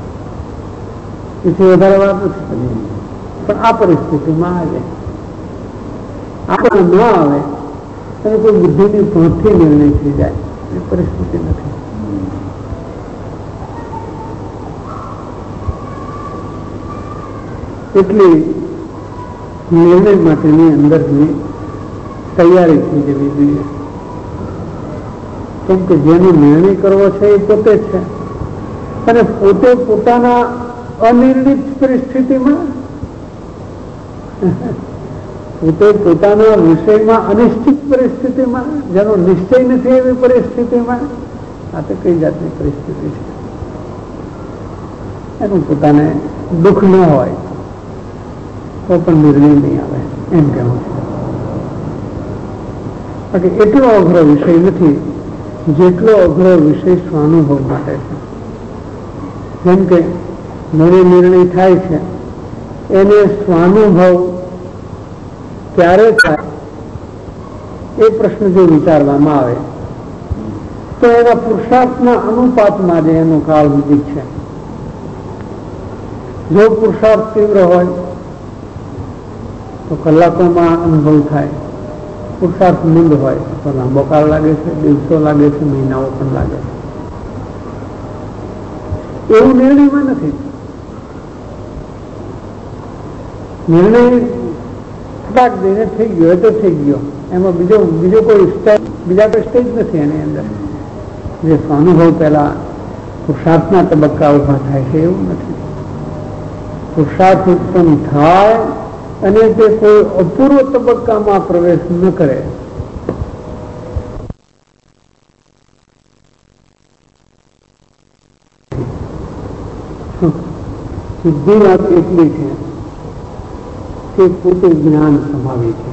એથી વધારે વાર નથી. પણ આ પરિસ્થિતિમાં આવે, આપણે ન આવે અને કોઈ બુદ્ધિની પહોંચથી નિર્ણય થઈ જાય એ પરિસ્થિતિ નથી. એટલી નિર્ણય માટેની અંદરની તૈયારી થઈ જવી જોઈએ. કેમ કે જેનો નિર્ણય કરવો છે એ પોતે જ છે, અને પોતે પોતાના અનિર્ણિત પરિસ્થિતિમાં, પોતે પોતાના વિષયમાં અનિશ્ચિત પરિસ્થિતિમાં, જેનો નિશ્ચય નથી એવી પરિસ્થિતિમાં, આ તો કઈ જાતની પરિસ્થિતિ છે? એનું પોતાને દુઃખ ન હોય તો પણ નિર્ણય નહીં આવે એમ કહેવું છે. બાકી એટલો અઘરો વિષય નથી જેટલો અઘરો વિષય સ્વાનુભવ માટે છે. જેમ કે મને નિર્ણય થાય છે, એને સ્વાનુભવ ક્યારે થાય એ પ્રશ્ન જો વિચારવામાં આવે તો એના પુરુષાર્થના અનુપાતમાં જે એનો કાળ વિધિક છે. જો પુરુષાર્થ તીવ્ર હોય તો કલાકોમાં અનુભવ થાય, પુરુષાર્થ મંદ હોય તો લાંબો કાળ લાગે છે, દિવસો લાગે છે, મહિનાઓ પણ લાગે છે. એવું નિર્ણયમાં નથી. નિર્ણય ફટાક દઈને થઈ ગયો તો થઈ ગયો, એમાં બીજો બીજો કોઈ સ્ટેજ, બીજા કોઈ સ્ટેજ નથી એની અંદર. જે સ્વાનુભવ પહેલા પુરુષાર્થના તબક્કા ઉભા થાય છે એવું નથી. પુરુષાર્થ ઉત્પન્ન થાય અને તે કોઈ અપૂર્વ તબક્કામાં પ્રવેશ ન કરે. સીધી વાત એટલી છે કે પોતે જ્ઞાન સમાવી છે.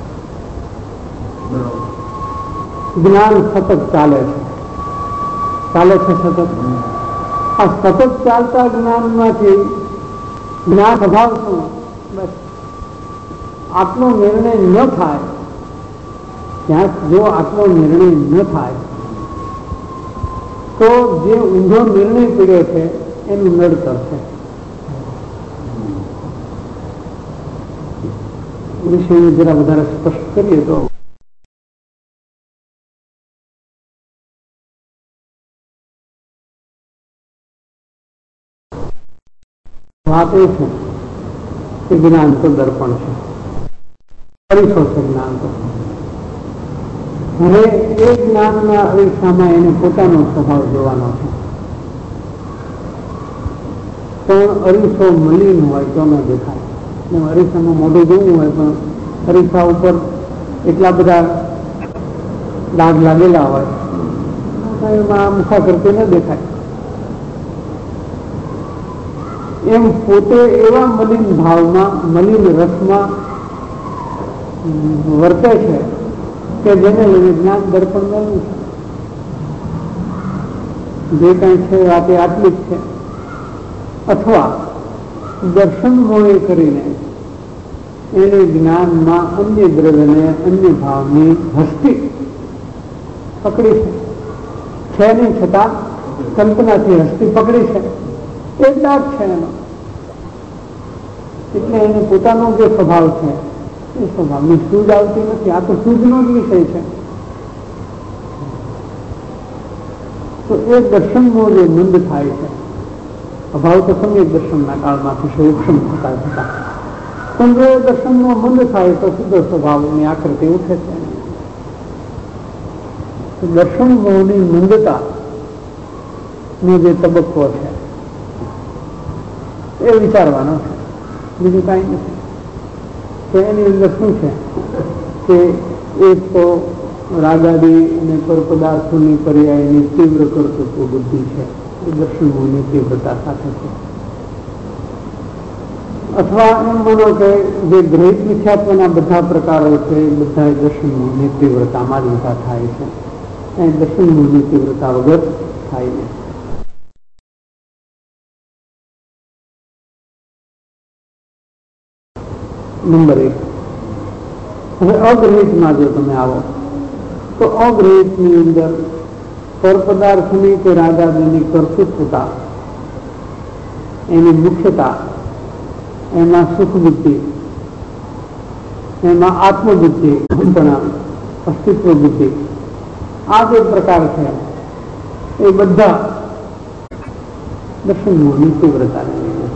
જ્ઞાન સતત ચાલે છે ચાલે છે સતત. આ સતત ચાલતા જ્ઞાનમાંથી જ્ઞાન સ્વભાવ શું? બસ આટલો નિર્ણય ન થાય ત્યાં જો આટલો નિર્ણય ન થાય તો જે ઊંધો નિર્ણય કર્યો છે એનું નડતર છે. વિષયને જરા વધારે સ્પષ્ટ કરીએ તો વાત એ છે કે જ્ઞાન તો દર્પણ છે, અરીસો છે જ્ઞાન તો. હવે એ જ્ઞાનના અરીસામાં એને પોતાનો સ્વભાવ જોવાનો છે. પણ અરીસો મલિન હોય તો ન દેખાય. અરીસામાં મોઢું જોવું હોય પણ અરીસા ઉપર એટલા બધા ડાઘ લાગેલા હોય એમાં મુખા કરતી ન દેખાય. એમ પોતે એવા મલિન ભાવમાં મલિન રસમાં વર્તે છે કે જેને લઈને જ્ઞાન દર્પણ મળ્યું છે. જે કઈ છે આ આટલી જ છે. અથવા દર્શન મોહે કરીને એને જ્ઞાનમાં અન્ય દ્રવ્યને અન્ય ભાવની હસ્તી પકડી છે નહીં છતાં કલ્પનાથી હસ્તી પકડી છે. એ દાગ છે એનો. એટલે એને પોતાનો જે સ્વભાવ છે એ સ્વભાવની સૂઝ આવતી નથી. આ તો સૂઝનો જ વિષય છે. તો એ દર્શનનો જે મંદ થાય છે, અભાવ તો સમય દર્શનના કાળમાંથી સૂક્ષ્મ થતા થતા પણ જો દર્શનનો મંદ થાય તો સીધો સ્વભાવની આકૃતિ ઉઠે છે. દર્શન મોહની મંદતા નો જે તબક્કો છે એ વિચારવાનો છે, બીજું કાંઈ નથી. તો એની અંદર શું છે કે એક તો રાગાદી અને પર પદાર્થોની પર્યાયની તીવ્ર કર્તૃત્વ બુદ્ધિ છે, એ દર્શન મોહની તીવ્રતા સાથે છે. અથવા એમ માનો કે જે ગ્રહિત મિથ્યાત્વના બધા પ્રકારો છે એ બધા દર્શન મોહની તીવ્રતામાં જ ઊભા થાય છે. એ દર્શન મોહની તીવ્રતા વગર થાય નહીં. નંબર એક. હવે અગ્રહિતમાં જો તમે આવો તો અગ્રહિતની અંદર પરપદાર્થની કે રાગાદીની કર્તૃત્વતા, એની મુખ્યતા, એમાં સુખ બુદ્ધિ, એમાં આત્મબુદ્ધિ, અસ્તિત્વ બુદ્ધિ, આ જે પ્રકાર છે એ બધા દર્શન મોહની તીવ્રતાને લઈને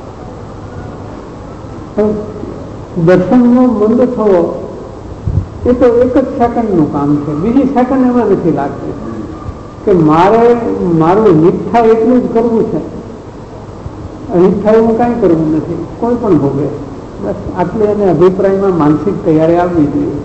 છે. દર્શનનો મંદ થવો એ તો એક જ સેકન્ડનું કામ છે. બીજી સેકન્ડ એમાં નથી લાગતી કે મારે મારું હિત થાય એટલું જ કરવું છે. હિત થાય એવું કાંઈ કરવું નથી. કોઈ પણ ભોગે બસ આટલી એને અભિપ્રાયમાં માનસિક તૈયારી આવવી જોઈએ.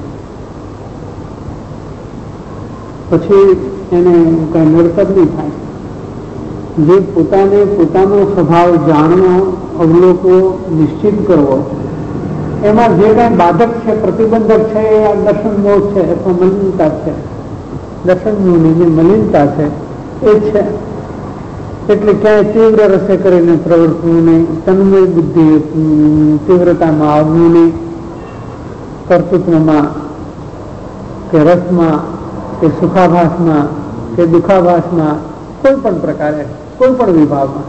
પછી એને કઈ નડતર નહીં થાય. જે પોતાને પોતાનો સ્વભાવ જાણવો, અવલોકવો, નિશ્ચિત કરવો, એમાં જે કઈ બાધક છે, પ્રતિબંધક છે, એ આ દર્શન મોહ છે અથવા મલિનતા છે. દર્શન મોહની જે મલિનતા છે એ છે. એટલે ક્યાંય તીવ્ર રસે કરીને પ્રવર્તવું નહીં, તન્મય બુદ્ધિ તીવ્રતામાં આવવું નહીં, કર્તૃત્વમાં કે રસમાં કે સુખાભાસમાં કે દુખાભાસમાં કોઈ પણ પ્રકારે કોઈ પણ વિભાગમાં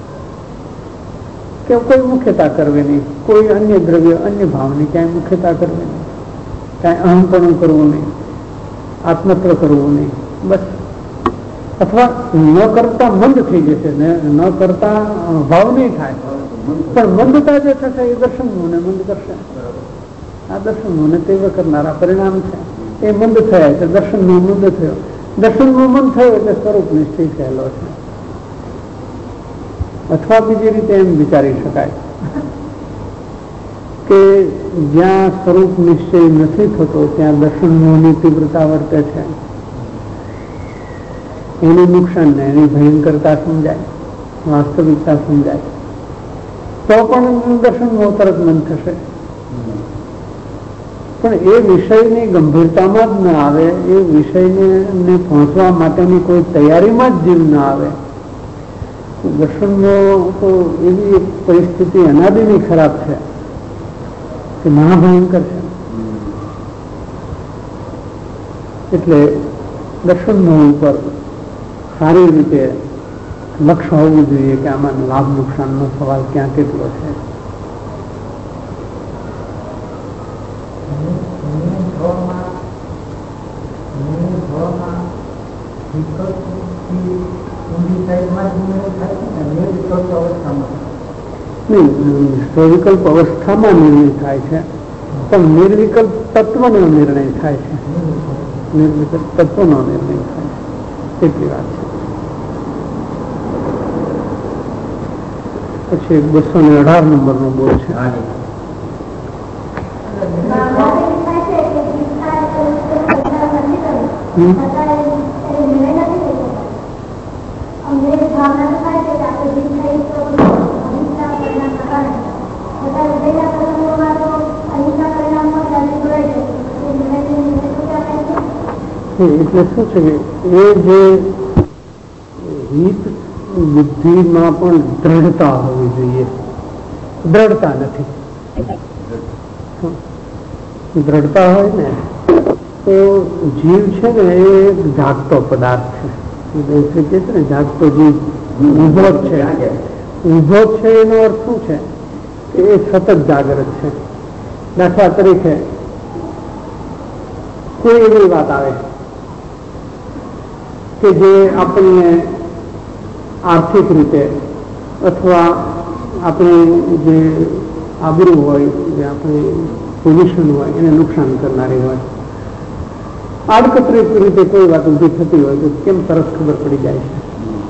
કે કોઈ મુખ્યતા કરવી નહીં, કોઈ અન્ય દ્રવ્ય અન્ય ભાવની ક્યાંય મુખ્યતા કરવી નહીં, ક્યાંય અહંપણું કરવું નહીં, આત્મત્ર કરવું નહીં. બસ. અથવા ન કરતા મંદ થઈ જશે ને, ન કરતા ભાવ નહીં થાય, પણ મંદતા જે થશે એ દર્શન મોહને મંદ કરશે. આ દર્શન મોહને તીવ્ર કરનારા પરિણામ છે. એ મંદ થયા છે. દર્શન મોહ મંદ થયો. દર્શન મોહ મંદ થયો એટલે સ્વરૂપ નિશ્ચય થયેલો છે. અથવા બીજી રીતે એમ વિચારી શકાય કે જ્યાં સ્વરૂપ નિશ્ચય નથી થતો ત્યાં દર્શન મોહની તીવ્રતા વર્તે છે. એનું નુકસાન ને એની ભયંકરતા સમજાય, વાસ્તવિકતા સમજાય તો પણ દર્શન મોહ તરત મન થશે. પણ એ વિષયની ગંભીરતામાં જ ન આવે, એ વિષયને પહોંચવા માટેની કોઈ તૈયારીમાં જ જીવ ન આવે. દર્શનનો તો એવી એક પરિસ્થિતિ અનાદિની ખરાબ છે કે મહાભયંકર છે. એટલે દર્શનનો ઉપર સારી રીતે લક્ષ્ય હોવું જોઈએ કે આમાં લાભ નુકસાનનો સવાલ ક્યાં કેટલો છે. સ્વવિકલ્પ અવસ્થામાં નિર્ણય થાય છે, પણ નિર્વિકલ્પ તત્વનો નિર્ણય થાય છે. નિર્વિકલ્પ તત્વનો નિર્ણય થાય છે એટલી વાત છે. પછી બસો ને અઢાર નંબર નો બોલ છે. એટલે શું છે કે એ જે હિત બુદ્ધિમાં પણ દ્રઢતા હોવી જોઈએ. દ્રઢતા નથી. દ્રઢતા હોય ને તો જીવ છે ને એ જાગતો પદાર્થ છે. કે છે ને જાગતો જીવ ઉભો છે. ઉભો છે એનો અર્થ શું છે કે એ સતત જાગૃત છે. દાખલા તરીકે કોઈ એવી વાત આવે કે જે આપણને આર્થિક રીતે અથવા આપણે જે આબરૂ હોય, જે આપણી પોઝિશન હોય એને નુકસાન કરનારી હોય. આડકતરી રીતે કોઈ વાત ઊભી થતી હોય તો કેમ તરત ખબર પડી જાય છે?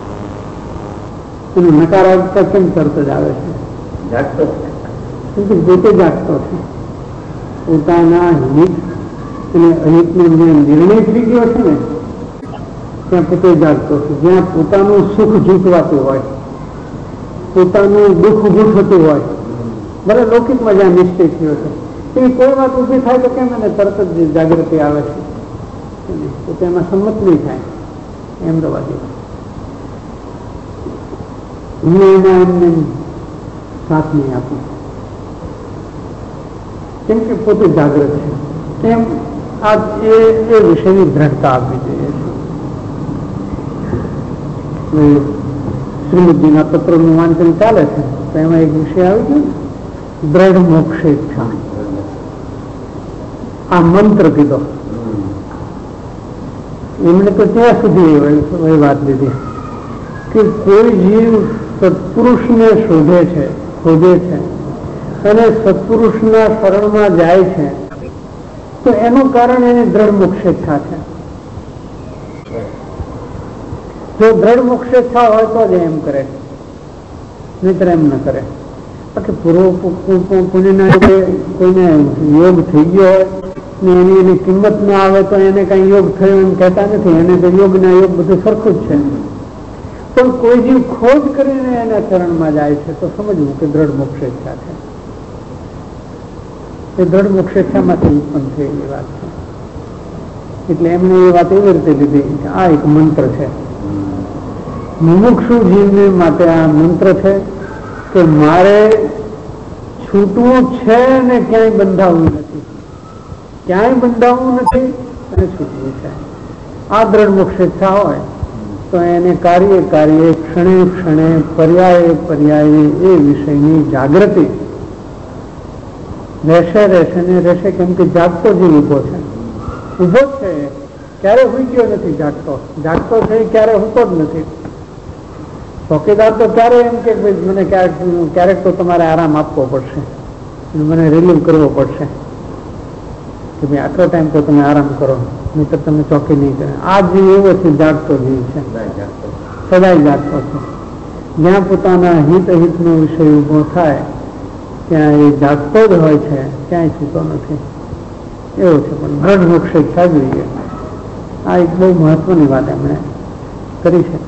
એનું નકારાત્મકતા કેમ તરત જ આવે છે? જાગતો છે, પોતે જાગતો છે. પોતાના હિત અને અહિતનો જે નિર્ણય થઈ ગયો છે ને ત્યાં પોતે જાગતો છે. જ્યાં પોતાનું સુખ જીતવાતું હોય, પોતાનું દુઃખ ઉભું થતું હોય, ભલે લૌકિકમાં જ્યાં નિશ્ચય થયો છે એવી કોઈ વાત ઊભી થાય તો કેમ એને તરત જ જાગૃતિ આવે છે? તો તેમાં સંમત નહીં થાય એમ રવાજી. હું એમાં એમને સાથ નહીં આપું કેમ કે પોતે જાગૃત છે. એમ આ એ વિષયની દ્રઢતા આપવી જોઈએ. શ્રીમદજીના પત્રોનું વાંચન ચાલે છે તો એમાં એક વિષય આવી ગયો, દ્રઢ મોક્ષેચ્છા. આ મંત્ર કીધો. એમણે તો ત્યાં સુધી એ વાત લીધી કે કોઈ જીવ સત્પુરુષને શોધે છે, ખોજે છે અને સત્પુરુષના શરણમાં જાય છે તો એનું કારણ એની દ્રઢ મોક્ષેચ્છા છે. જો દ્રઢ મોક્ષેચ્છા હોય તો જ એમ કરે, નહીતર એમ ન કરે. બાકી પૂર્વ પુણ્યના કોઈને યોગ થઈ ગયો હોય ને એની એની કિંમત ના આવે તો એને કઈ યોગ થયો એમ કહેતા નથી. એને તો યોગ ના યોગ બધું સરખું જ છે. પણ કોઈ જીવ ખોજ કરીને એના ચરણમાં જાય છે તો સમજવું કે દ્રઢ મોક્ષેચ્છા છે. એ દ્રઢ મોક્ષેચ્છામાંથી ઉત્પન્ન થયેલી વાત છે. એટલે એમણે એ વાત એવી રીતે લીધી કે આ એક મંત્ર છે. મુમુક્ષુ જીવને માટે આ મંત્ર છે કે મારે છૂટવું છે ને ક્યાંય બંધાવવું નથી, ક્યાંય બંધાવવું નથી અને છૂટવું છે. આ દ્રઢ મોક્ષેચ્છા હોય તો એને કાર્ય કાર્ય ક્ષણે ક્ષણે પર્યાય પર્યાય એ વિષયની જાગૃતિ રહેશે રહેશે ને રહેશે. કેમ કે જાગતો જીવ ઉભો છે. ઉભો જ છે, ક્યારે હુઈ ગયો નથી. જાગતો જાગતો છે ક્યારે હુતો જ નથી. ચોકીદાર તો ક્યારે એમ કે મને ક્યારેક ક્યારેક તો તમારે આરામ આપવો પડશે, મને રિલીવ કરવો પડશે કે ભાઈ આટલો ટાઈમ તો તમે આરામ કરો, નહીં તો તમે ચોકી નહીં કરે. આ જીવ એવો છે, જાગતો જીવ છે, સદાય જાગતો છે. જ્યાં પોતાના હિત અહિતનો વિષય ઉભો થાય ત્યાં એ જાગતો જ હોય છે, ક્યાંય સૂતો નથી એવો છે. પણ દ્રઢ મોક્ષ ઈચ્છા જોઈએ. આ એક બહુ મહત્વની વાત એમણે કરી છે.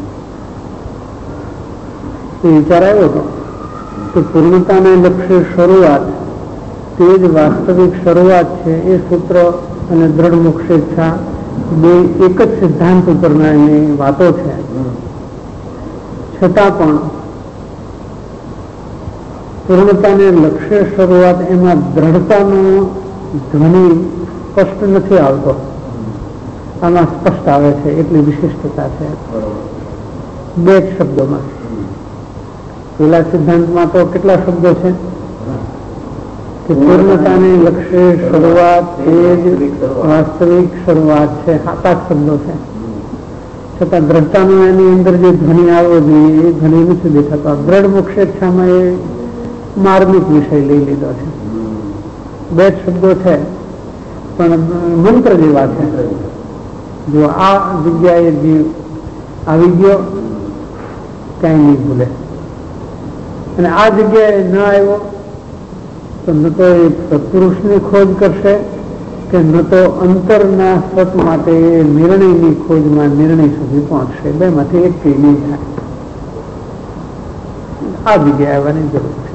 એ વિચાર આવ્યો હતો કે પૂર્ણતાને લક્ષ્ય શરૂઆત તે જ વાસ્તવિક શરૂઆત છે. એ સૂત્ર અને દ્રઢ મોક્ષ ઈચ્છા બે એક જ સિદ્ધાંત ઉપરના એની વાતો છે. છતાં પણ પૂર્ણતાને લક્ષ્ય શરૂઆત એમાં દ્રઢતાનો ધ્વનિ સ્પષ્ટ નથી આવતો. આમાં સ્પષ્ટ આવે છે. એટલી વિશિષ્ટતા છે બે જ શબ્દોમાં. પેલા સિદ્ધાંતમાં તો કેટલા શબ્દો છે કે પૂર્ણતાને લક્ષ્ય શરૂઆત એ જ વાસ્તવિક શરૂઆત છે. સાત આઠ શબ્દો છે. છતાં દ્રઢતાનો એની અંદર જે ધ્વનિ આવવો જોઈએ એ ધ્વનિ નથી દેખાતો. દ્રઢ મોક્ષેચ્છામાં એ માર્મિક વિષય લઈ લીધો છે. બે જ શબ્દો છે પણ મંત્ર જેવા છે. જો આ જગ્યાએ જીવ આવી ગયો ક્યાંય નહીં ભૂલે, અને આ જગ્યાએ ન આવ્યો તો ન તો એ સત્પુરુષની ખોજ કરશે કે ન તો અંતરના સત માટે નિર્ણયની ખોજમાં નિર્ણય સુધી પહોંચશે. બે માંથી એક કઈ નહીં થાય. આ જગ્યાએ આવવાની જરૂર છે.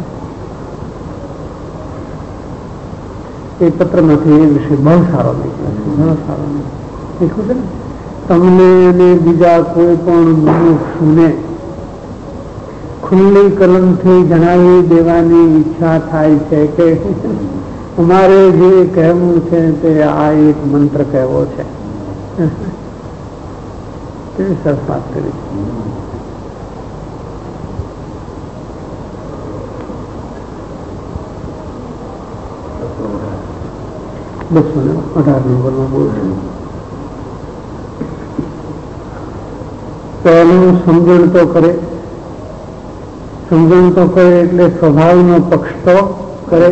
એ પત્રમાંથી એ વિષય બહુ સારો નીકળે છે. ઘણો સારો નીકળ્યું છે ને. તમને અને બીજા કોઈ પણ મનુષ્યને ખુલ્લી કલમથી જણાવી દેવાની ઈચ્છા થાય છે કે અમારે જે કહેવું છે તે આ એક મંત્ર કહેવો છે. કેવી સરસ વાત કરી. બસો ને અઢાર નંબરમાં બોલ છે. પહેલું સમજણ તો કરે. સમજણ તો કરે એટલે સ્વભાવનો પક્ષ તો કરે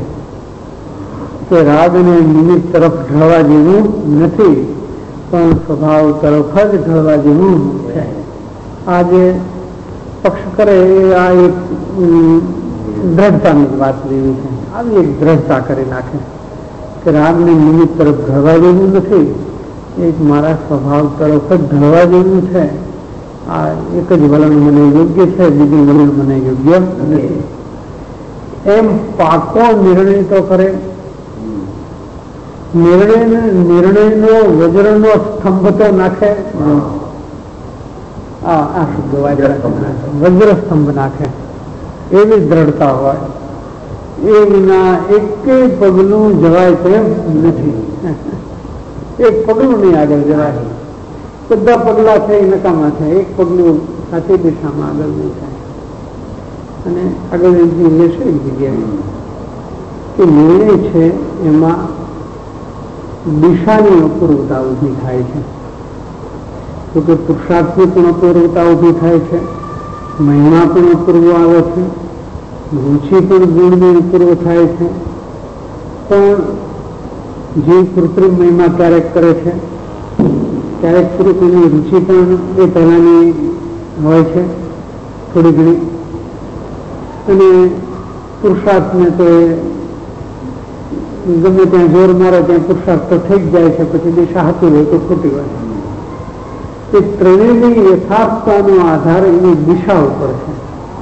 કે રાગ અને નિમિત્ત તરફ ઢળવા જેવું નથી, પણ સ્વભાવ તરફ જ ઢળવા જેવું છે. આ જે પક્ષ કરે એ આ એક દ્રઢતાની વાત લેવી છે. આવી એક દ્રઢતા કરી નાખે કે રાગને નિમિત્ત તરફ ઢળવા જેવું નથી, એક મારા સ્વભાવ તરફ જ ઢળવા જેવું છે. આ એક જ વલણ મને યોગ્ય છે, બીજું વલણ મને યોગ્ય નથી. એમ પાકો નિર્ણય તો કરે. નિર્ણય નિર્ણયનો વજ્રનો સ્તંભ તો નાખે. આ શબ્દ વજ્ર સ્તંભ નાખે એવી દ્રઢતા હોય. એ વિના એક પગલું જવાય તેમ નથી. એક પગલું નહીં આગળ જવાય. બધા પગલા છે એ નકામા છે. એક પગલું સાચી દિશામાં આગળ નહીં થાય. અને આગળ લેશે એક જગ્યાએ કે નિર્ણય છે એમાં દિશાની અપૂર્વતા ઊભી થાય છે. તો કે પુરુષાર્થની પણ અપૂર્વતા ઊભી થાય છે, મહિમા પણ અપૂર્વ આવે છે, રુચિ પણ ગુણની અપૂર્વ થાય છે. પણ જે કૃત્રિમ મહિમા ક્યારેક કરે છે, ક્યારેક પુરુષની રુચિ પણ એ પહેલાની હોય છે થોડી ઘણી, અને પુરુષાર્થને તો ગમે ત્યાં જોર મારે ત્યાં પુરુષાર્થ તો થઈ જ જાય છે. પછી દિશા સાચી હોય તો ખોટી હોય. એ ત્રણેયની યથાર્થતાનો આધાર એની દિશા ઉપર છે.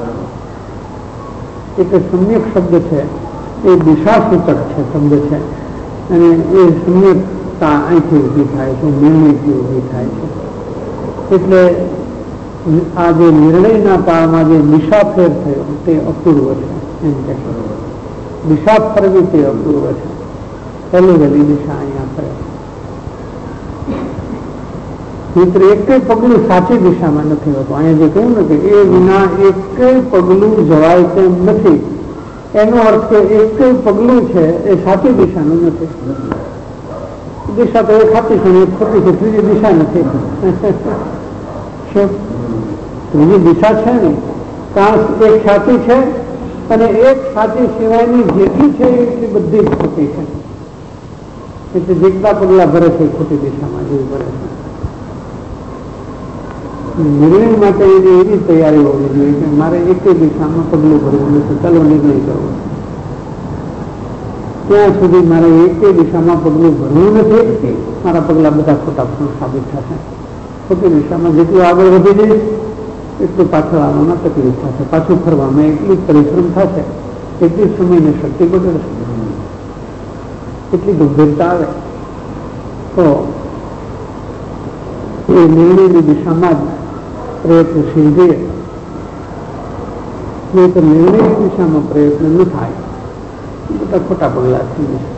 એટલે સમ્યક શબ્દ છે એ દિશા સૂચક છે શબ્દ છે, અને એ સમ્યકતા અહીંથી ઊભી થાય છે, નિર્ણયથી ઊભી થાય છે. એટલે આ જે નિર્ણયના કાળમાં જે દિશા ફેર થયો તે અપૂર્વ છે. એમ કે દિશા ફરવી તે અપૂર્વ છે. પહેલી વહેલી દિશા અહીંયા ફરે. મિત્ર એક પગલું સાચી દિશામાં નથી હોતું. અહીંયા જે કહ્યું ને કે એ વિના એક પગલું જવાય તેમ નથી, એનો અર્થ કે એક પગલું છે એ સાચી દિશાનું નથી. દિશા તો એક સાચી છે, એક ખોટી છે, ત્રીજી દિશા નથી. ત્રીજી દિશા છે ને, કારણ એક સાચી છે અને એક સાચી સિવાયની જેટલી છે એટલી બધી જ ખોટી છે. એટલે જેટલા પગલા ભરે છે ખોટી દિશામાં જેવું ભરે છે. નિર્ણય માટે એની એવી તૈયારી હોવી જોઈએ કે મારે એક દિશામાં પગલું ભરવું નથી, ચાલો નિર્ણય કરવો. ત્યાં સુધી મારે એક દિશામાં પગલું ભરવું નથી, મારા પગલા બધા ખોટા પણ સાબિત થશે. ખોટી દિશામાં જેટલું આગળ વધી જઈશ એટલું પાછળ આવવામાં તકલીફ થશે, પાછું ફરવામાં એટલી પરિશ્રમ થશે, એટલી સમયને શક્તિ બગડશે, એટલી ગંભીરતા આવે. તો એ નિર્ણયની દિશામાં જ પ્રયત્નશીલ જોઈએ. નહીં તો નિર્ણયની દિશામાં પ્રયત્ન ન થાય, બધા ખોટા પગલા થઈ જશે.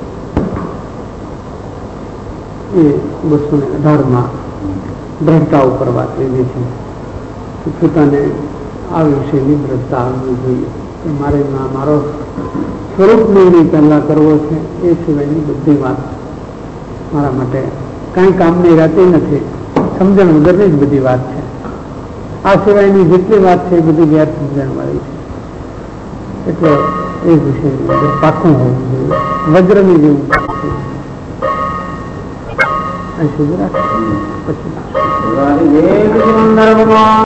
એ બસો ને અઢારમાં દ્રઢતા ઉપર વાત લીધી છે. પોતાને આ વિષયની દ્રઢતા આવવી જોઈએ કે મારે મારો સ્વરૂપ નિર્ણય પહેલા કરવો છે, એ સિવાયની બધી વાત મારા માટે કાંઈ કામની રહેતી નથી, સમજણ વગરની જ બધી વાત છે. આ સિવાયની જેટલી વાત છે એ બધી ગેર સમજણ વાળી છે. એટલે એ વિષયની અંદર પાકું હોવું જોઈએ, વજ્રની જેવું પાકું. અહીં સુધી રાખે પછી